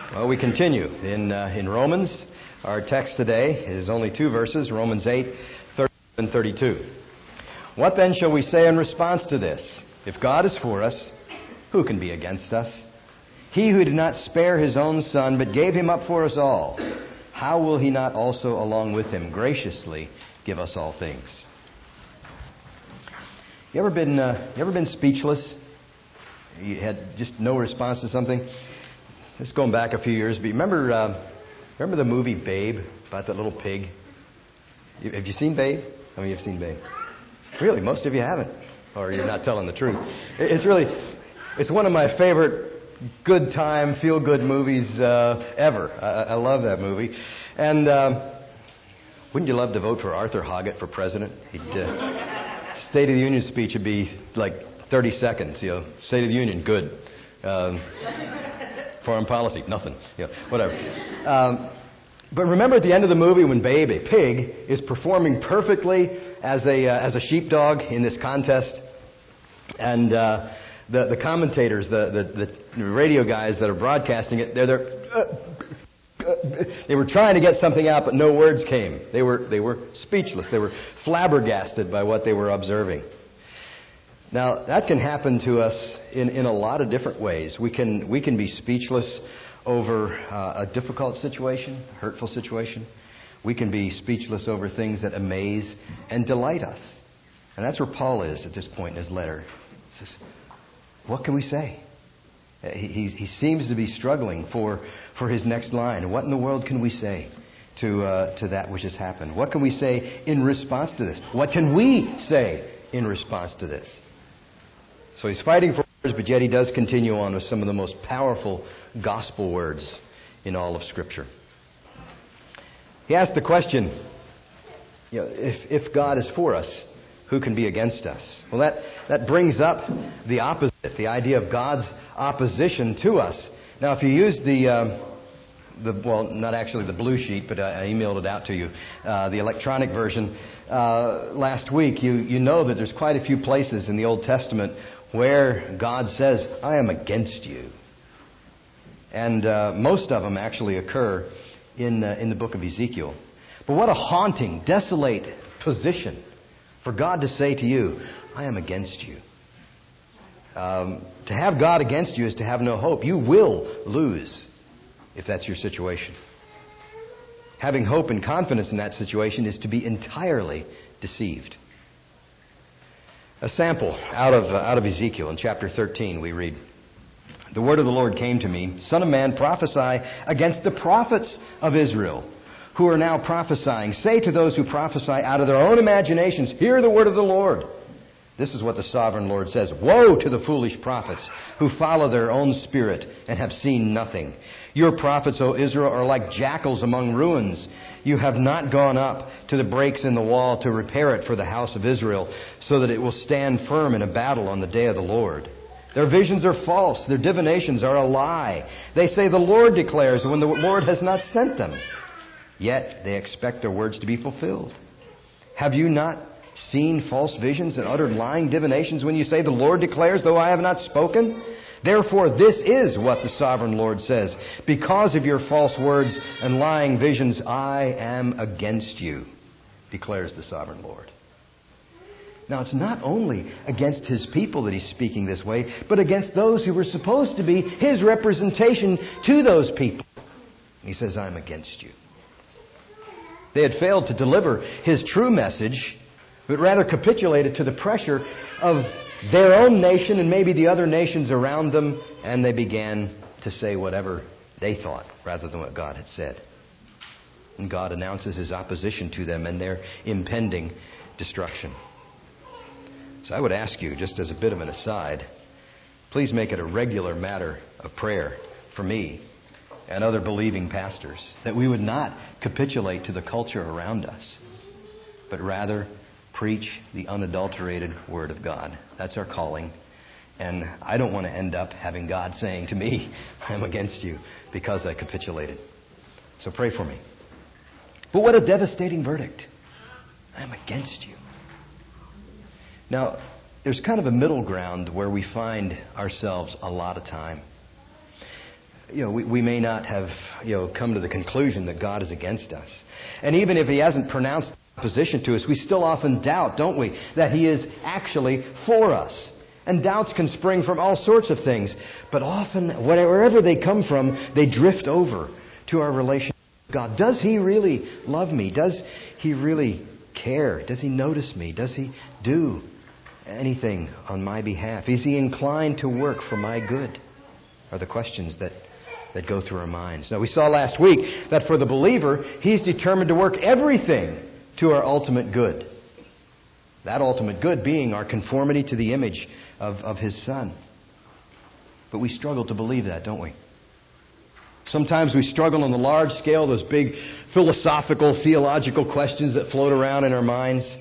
Well, we continue in Romans. Our text today is only 2 verses, Romans 8, 30 and 32. What then shall we say in response to this? If God is for us, who can be against us? He who did not spare his own Son, but gave him up for us all, how will he not also along with him graciously give us all things? You ever been speechless? You had just no response to something? This is going back a few years, but remember the movie Babe, about that little pig? Have you seen Babe? How many of you have seen Babe? Really, most of you haven't, or you're not telling the truth. It's one of my favorite good time, feel good movies ever. I love that movie. And wouldn't you love to vote for Arthur Hoggett for president? State of the Union speech would be like 30 seconds. State of the Union, good. Foreign policy, nothing. Whatever. But remember at the end of the movie when Babe, a pig, is performing perfectly as a sheepdog in this contest, and the commentators, the radio guys that are broadcasting it, they were trying to get something out, but no words came. They were speechless. They were flabbergasted by what they were observing. Now, that can happen to us in a lot of different ways. We can be speechless over a difficult situation, a hurtful situation. We can be speechless over things that amaze and delight us. And that's where Paul is at this point in his letter. He says, what can we say? He seems to be struggling for his next line. What in the world can we say to that which has happened? What can we say in response to this? What can we say in response to this? So he's fighting for words, but yet he does continue on with some of the most powerful gospel words in all of Scripture. He asked the question, if God is for us, who can be against us? Well, that brings up the opposite, the idea of God's opposition to us. Now, if you use not actually the blue sheet, but I emailed it out to you, the electronic version last week, you know that there's quite a few places in the Old Testament where God says, I am against you. And most of them actually occur in the book of Ezekiel. But what a haunting, desolate position for God to say to you, I am against you. To have God against you is to have no hope. You will lose if that's your situation. Having hope and confidence in that situation is to be entirely deceived. A sample out of Ezekiel in chapter 13 we read, the word of the Lord came to me, Son of man, prophesy against the prophets of Israel who are now prophesying. Say to those who prophesy out of their own imaginations, hear the word of the Lord. This is what the sovereign Lord says. Woe to the foolish prophets who follow their own spirit and have seen nothing. Your prophets, O Israel, are like jackals among ruins. You have not gone up to the breaks in the wall to repair it for the house of Israel, so that it will stand firm in a battle on the day of the Lord. Their visions are false. Their divinations are a lie. They say the Lord declares when the Lord has not sent them. Yet they expect their words to be fulfilled. Have you not seen false visions and uttered lying divinations when you say the Lord declares, though I have not spoken? Therefore, this is what the sovereign Lord says. Because of your false words and lying visions, I am against you, declares the sovereign Lord. Now, it's not only against His people that He's speaking this way, but against those who were supposed to be His representation to those people. He says, I'm against you. They had failed to deliver His true message, but rather capitulated to the pressure of their own nation and maybe the other nations around them, and they began to say whatever they thought rather than what God had said. And God announces His opposition to them and their impending destruction. So I would ask you, just as a bit of an aside, please make it a regular matter of prayer for me and other believing pastors, that we would not capitulate to the culture around us, but rather preach the unadulterated Word of God. That's our calling. And I don't want to end up having God saying to me, I'm against you, because I capitulated. So pray for me. But what a devastating verdict. I'm against you. Now, there's kind of a middle ground where we find ourselves a lot of time. we may not have, come to the conclusion that God is against us. And even if He hasn't pronounced opposition to us, we still often doubt, don't we, that He is actually for us. And doubts can spring from all sorts of things. But often, wherever they come from, they drift over to our relationship with God. Does He really love me? Does He really care? Does He notice me? Does He do anything on my behalf? Is He inclined to work for my good? Are the questions that go through our minds. Now, we saw last week that for the believer, he's determined to work everything to our ultimate good. That ultimate good being our conformity to the image of His Son. But we struggle to believe that, don't we? Sometimes we struggle on the large scale, those big philosophical, theological questions that float around in our minds.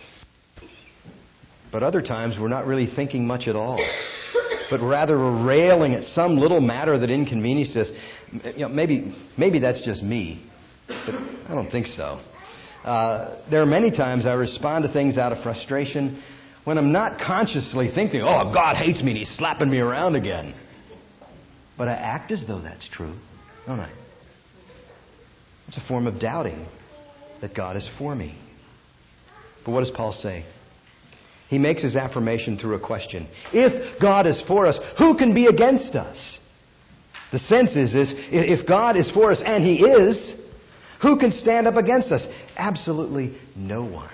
But other times we're not really thinking much at all. But rather we're railing at some little matter that inconveniences us. Maybe that's just me. But I don't think so. There are many times I respond to things out of frustration when I'm not consciously thinking, oh, God hates me and He's slapping me around again. But I act as though that's true, don't I? It's a form of doubting that God is for me. But what does Paul say? He makes his affirmation through a question. If God is for us, who can be against us? The sense is if God is for us, and He is, who can stand up against us? Absolutely no one.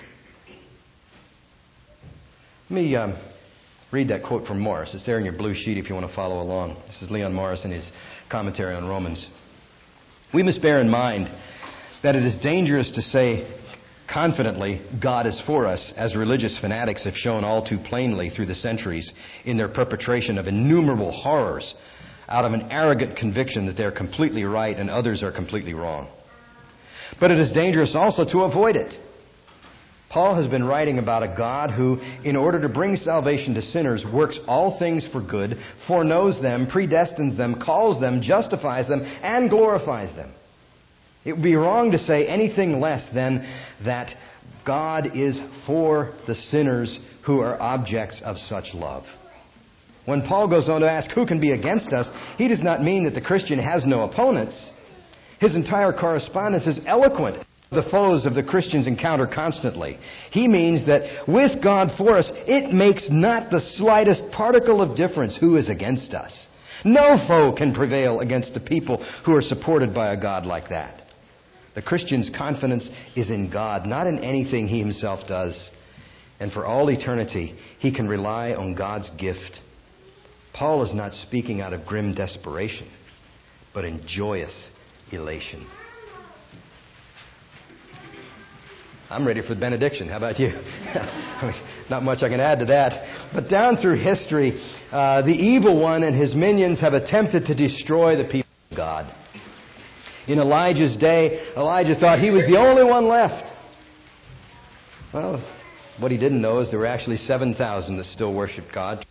Let me read that quote from Morris. It's there in your blue sheet if you want to follow along. This is Leon Morris in his commentary on Romans. We must bear in mind that it is dangerous to say confidently, God is for us, as religious fanatics have shown all too plainly through the centuries in their perpetration of innumerable horrors out of an arrogant conviction that they're completely right and others are completely wrong. But it is dangerous also to avoid it. Paul has been writing about a God who, in order to bring salvation to sinners, works all things for good, foreknows them, predestines them, calls them, justifies them, and glorifies them. It would be wrong to say anything less than that God is for the sinners who are objects of such love. When Paul goes on to ask who can be against us, he does not mean that the Christian has no opponents. His entire correspondence is eloquent. The foes of the Christians encounter constantly. He means that with God for us, it makes not the slightest particle of difference who is against us. No foe can prevail against the people who are supported by a God like that. The Christian's confidence is in God, not in anything he himself does. And for all eternity, he can rely on God's gift. Paul is not speaking out of grim desperation, but in joyous elation. I'm ready for the benediction. How about you? Not much I can add to that. But down through history, the evil one and his minions have attempted to destroy the people of God. In Elijah's day, Elijah thought he was the only one left. Well, what he didn't know is there were actually 7,000 that still worshiped God.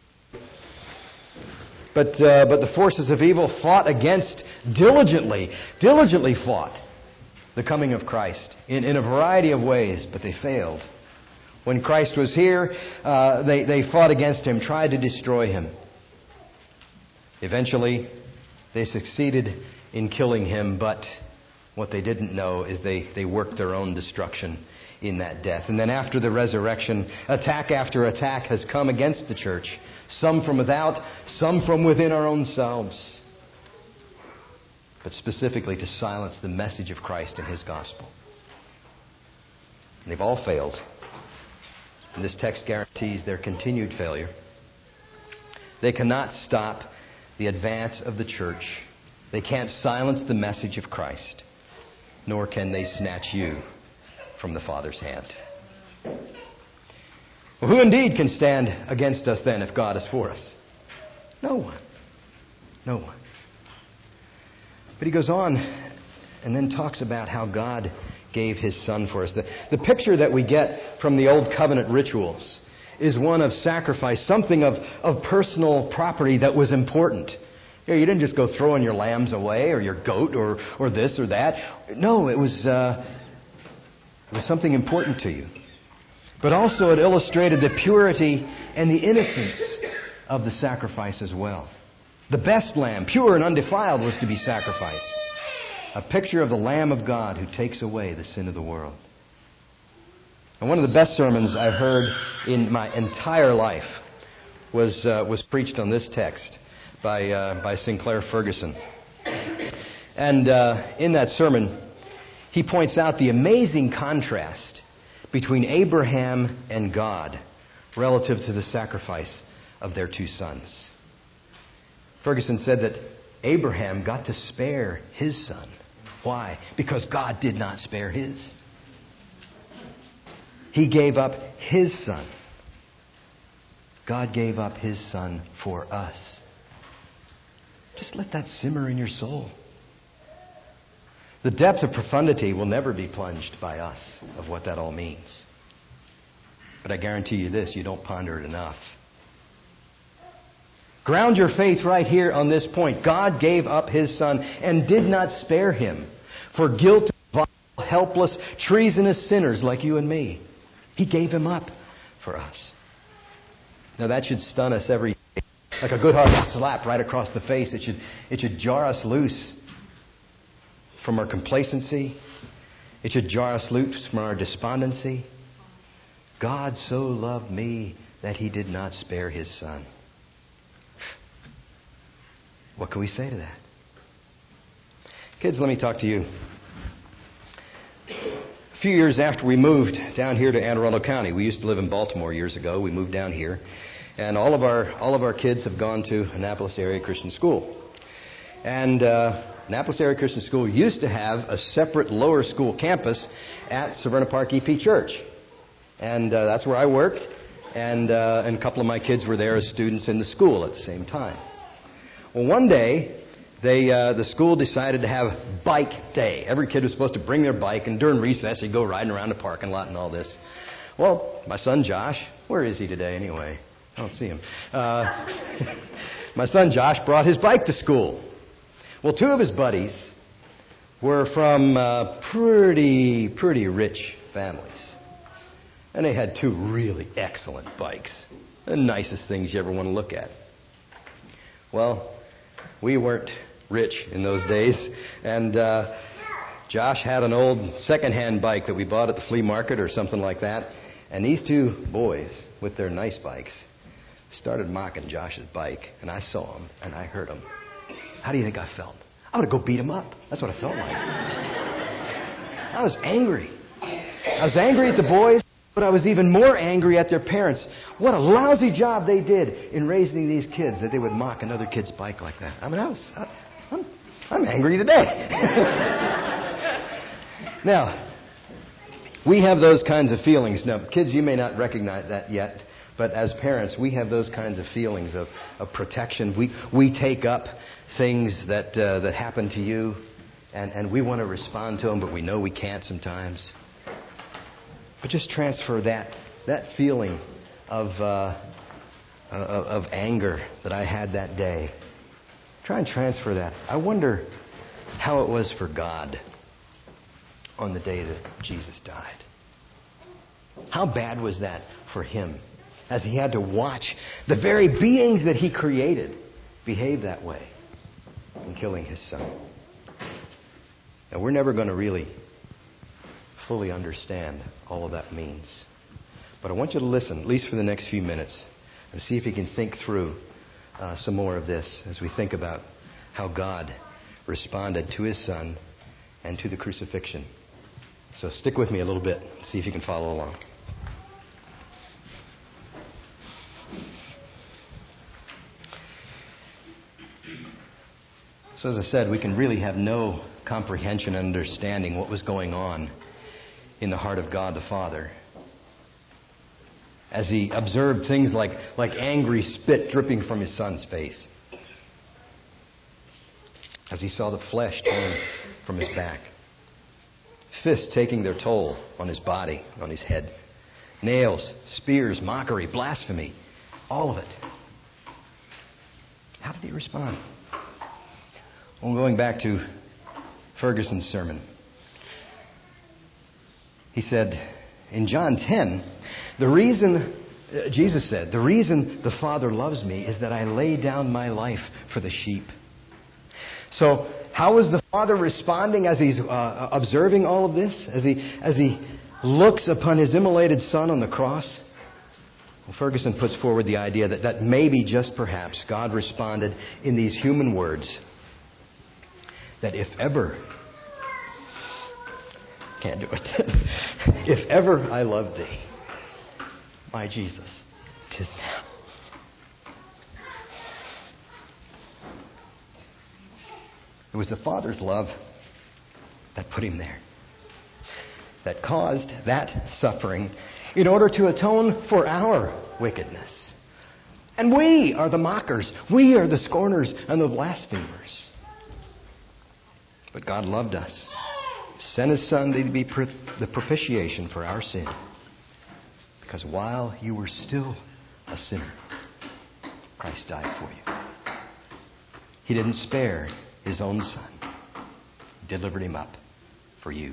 But the forces of evil fought against, diligently fought the coming of Christ in a variety of ways, but they failed. When Christ was here, they fought against Him, tried to destroy Him. Eventually, they succeeded in killing Him, but what they didn't know is they worked their own destruction in that death. And then after the resurrection, attack after attack has come against the church. Some from without, some from within our own selves. But specifically to silence the message of Christ and His gospel. And they've all failed. And this text guarantees their continued failure. They cannot stop the advance of the church. They can't silence the message of Christ. Nor can they snatch you from the Father's hand. Well, who indeed can stand against us then if God is for us? No one. No one. But he goes on and then talks about how God gave His Son for us. The picture that we get from the Old Covenant rituals is one of sacrifice, something of personal property that was important. You didn't just go throwing your lambs away or your goat or this or that. No, it was something important to you. But also it illustrated the purity and the innocence of the sacrifice as well. The best lamb, pure and undefiled, was to be sacrificed. A picture of the Lamb of God who takes away the sin of the world. And one of the best sermons I've heard in my entire life was preached on this text by Sinclair Ferguson. And in that sermon, he points out the amazing contrast between Abraham and God relative to the sacrifice of their two sons. Ferguson said that Abraham got to spare his son. Why? Because God did not spare his. He gave up his son. God gave up his son for us. Just let that simmer in your soul. The depth of profundity will never be plunged by us of what that all means. But I guarantee you this, you don't ponder it enough. Ground your faith right here on this point. God gave up his son and did not spare him for guilty, vile, helpless, treasonous sinners like you and me. He gave him up for us. Now that should stun us every day. Like a good hard slap right across the face. It should jar us loose from our complacency. It should jar us loose from our despondency. God so loved me that he did not spare his son. What can we say to that? Kids, let me talk to you. A few years after we moved down here to Anne Arundel County, we used to live in Baltimore years ago. We moved down here, and all of our kids have gone to Annapolis Area Christian School. And Annapolis Area Christian School used to have a separate lower school campus at Severna Park EP Church, and that's where I worked. And a couple of my kids were there as students in the school at the same time. Well, one day, the school decided to have bike day. Every kid was supposed to bring their bike, and during recess, you'd go riding around the parking lot and all this. Well, my son Josh, where is he today anyway? I don't see him. My son Josh brought his bike to school. Well, two of his buddies were from pretty rich families. And they had two really excellent bikes. The nicest things you ever want to look at. Well, we weren't rich in those days, and Josh had an old second-hand bike that we bought at the flea market or something like that, and these two boys with their nice bikes started mocking Josh's bike, and I saw them, and I heard them. How do you think I felt? I would go beat them up. That's what I felt like. I was angry. I was angry at the boys, but I was even more angry at their parents. What a lousy job they did in raising these kids that they would mock another kid's bike like that. I mean, I'm angry today. Now, we have those kinds of feelings. Now, kids, you may not recognize that yet, but as parents, we have those kinds of feelings of protection. We take up things that happen to you, and we want to respond to them, but we know we can't sometimes. But just transfer that feeling of anger that I had that day. Try and transfer that. I wonder how it was for God on the day that Jesus died. How bad was that for him as he had to watch the very beings that he created behave that way in killing his son? Now, we're never going to really fully understand all of that means. But I want you to listen, at least for the next few minutes, and see if you can think through some more of this as we think about how God responded to his son and to the crucifixion. So stick with me a little bit, see if you can follow along. So as I said, we can really have no comprehension and understanding what was going on in the heart of God the Father as he observed things like angry spit dripping from his son's face, as he saw the flesh torn from his back, fists taking their toll on his body, on his head, nails, spears, mockery, blasphemy, all of it. How did he respond? Well, going back to Ferguson's sermon, he said in John 10, the reason Jesus said, the reason the Father loves me is that I lay down my life for the sheep. So, how is the Father responding as He's observing all of this? As He looks upon His immolated Son on the cross? Well, Ferguson puts forward the idea that maybe, just perhaps, God responded in these human words. That if ever... Can't do it. If ever I loved Thee, my Jesus, 'tis now. It was the Father's love that put Him there, that caused that suffering in order to atone for our wickedness. And we are the mockers. We are the scorners and the blasphemers. But God loved us, sent His Son to be the propitiation for our sin. Because while you were still a sinner, Christ died for you. He didn't spare His own Son. He delivered Him up for you.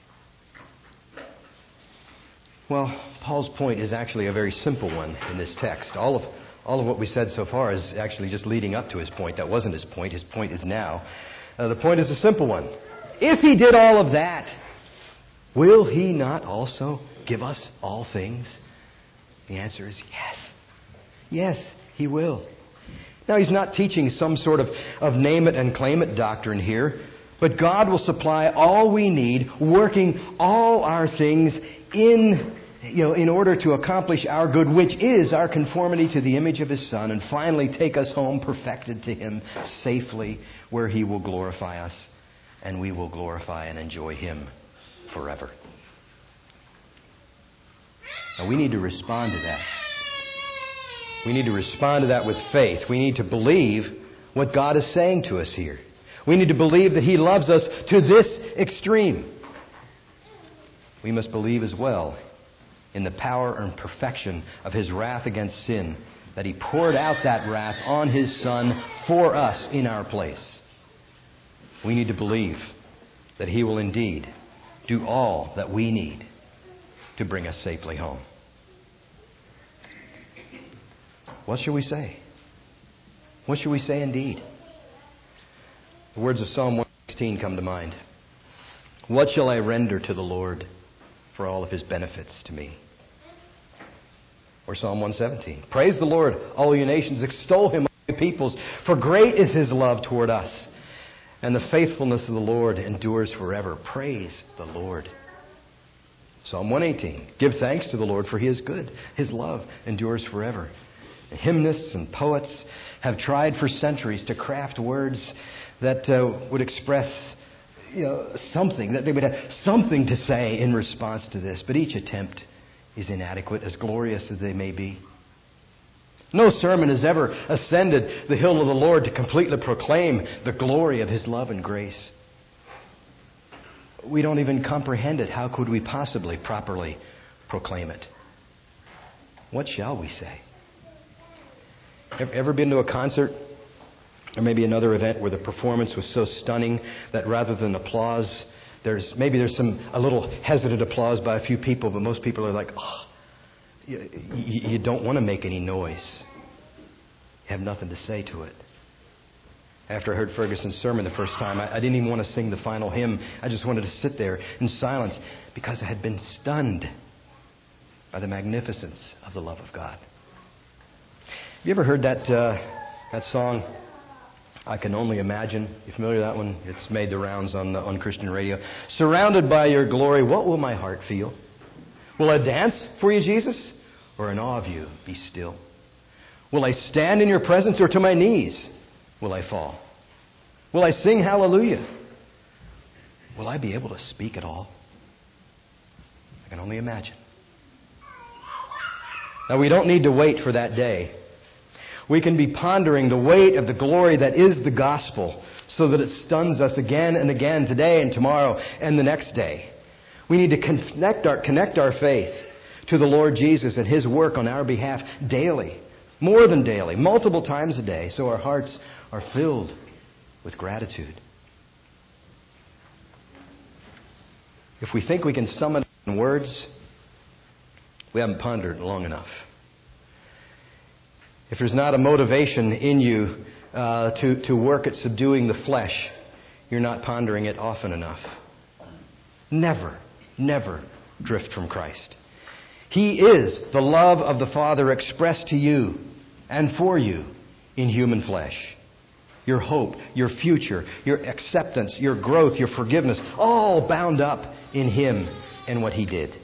Well, Paul's point is actually a very simple one in this text. All of what we said so far is actually just leading up to his point. That wasn't his point. His point is now. The point is a simple one. If He did all of that, will He not also give us all things? The answer is yes. Yes, He will. Now, He's not teaching some sort of name it and claim it doctrine here, but God will supply all we need, working all our things in order to accomplish our good, which is our conformity to the image of His Son, and finally take us home perfected to Him safely, where He will glorify us, and we will glorify and enjoy Him forever. Now, we need to respond to that. We need to respond to that with faith. We need to believe what God is saying to us here. We need to believe that He loves us to this extreme. We must believe as well in the power and perfection of His wrath against sin, that He poured out that wrath on His Son for us in our place. We need to believe that He will indeed do all that we need to bring us safely home. What shall we say? What shall we say indeed? The words of Psalm 116 come to mind. What shall I render to the Lord for all of His benefits to me? Or Psalm 117. Praise the Lord, all you nations. Extol Him, all you peoples. For great is His love toward us. And the faithfulness of the Lord endures forever. Praise the Lord. Psalm 118. Give thanks to the Lord, for He is good. His love endures forever. Hymnists and poets have tried for centuries to craft words that would express something, that they would have something to say in response to this. But each attempt is inadequate, as glorious as they may be. No sermon has ever ascended the hill of the Lord to completely proclaim the glory of His love and grace. We don't even comprehend it. How could we possibly properly proclaim it? What shall we say? Ever been to a concert or maybe another event where the performance was so stunning that rather than applause, there's a little hesitant applause by a few people, but most people are like, oh, you don't want to make any noise. You have nothing to say to it. After I heard Ferguson's sermon the first time, I didn't even want to sing the final hymn. I just wanted to sit there in silence because I had been stunned by the magnificence of the love of God. Have you ever heard that song, I Can Only Imagine? You familiar with that one? It's made the rounds on Christian radio. Surrounded by your glory, what will my heart feel? Will I dance for you, Jesus? Or in awe of you, be still? Will I stand in your presence, or to my knees will I fall? Will I sing hallelujah? Will I be able to speak at all? I can only imagine. Now, we don't need to wait for that day. We can be pondering the weight of the glory that is the gospel so that it stuns us again and again today and tomorrow and the next day. We need to connect our faith to the Lord Jesus and His work on our behalf daily, more than daily, multiple times a day, so our hearts are filled with gratitude. If we think we can sum it in words, we haven't pondered long enough. if there's not a motivation in you to work at subduing the flesh, you're not pondering it often enough. Never, never drift from Christ. He is the love of the Father expressed to you and for you in human flesh. Your hope, your future, your acceptance, your growth, your forgiveness, all bound up in Him and what He did.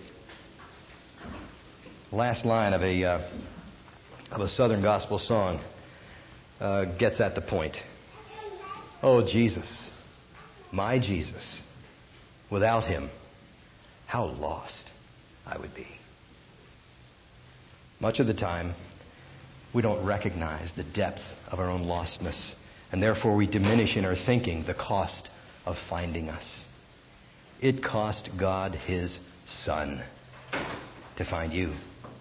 Last line of a Southern gospel song gets at the point. Oh, Jesus, my Jesus, without Him, how lost I would be. Much of the time, we don't recognize the depth of our own lostness, and therefore we diminish in our thinking the cost of finding us. It cost God His Son to find you.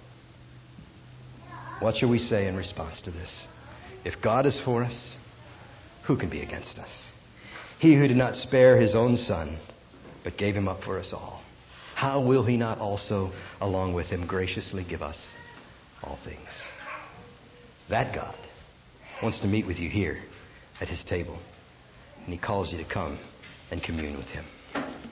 What shall we say in response to this? If God is for us, who can be against us? He who did not spare His own Son, but gave Him up for us all, how will He not also, along with Him, graciously give us all things? That God wants to meet with you here at His table, and He calls you to come and commune with Him.